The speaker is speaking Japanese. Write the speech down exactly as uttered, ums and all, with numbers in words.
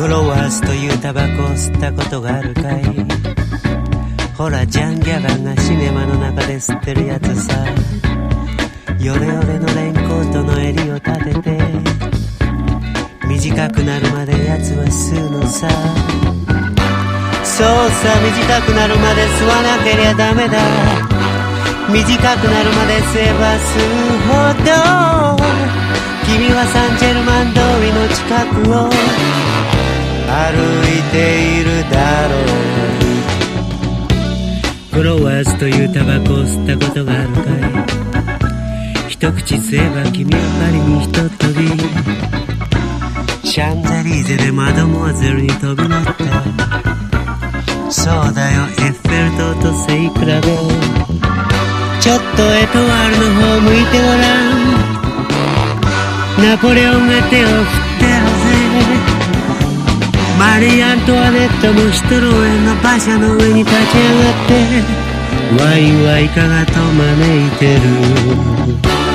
グロワースというタバコを吸ったことがあるかい。ほらジャン・ギャバンがシネマの中で吸ってるやつさ。ヨレヨレのレンコートの襟を立てて短くなるまでやつは吸うのさ。そうさ、短くなるまで吸わなけりゃダメだ。短くなるまで吸えば吸うほど君はサンジェルマン通りの近くを歩いているだろう。グロワーズというタバコを吸ったことがあるかい。一口吸えば君はパリにひとっ飛びシャンゼリーゼでマドモアゼルに飛び乗った。そうだよ、エッフェル塔と背比べ。ちょっとエトワールの方向いてごらん。ナポレオンが手を振ってるぜ。マリー・アントワネットもシトロエンの馬車の上に立ち上がってワインはイカがと招いてる。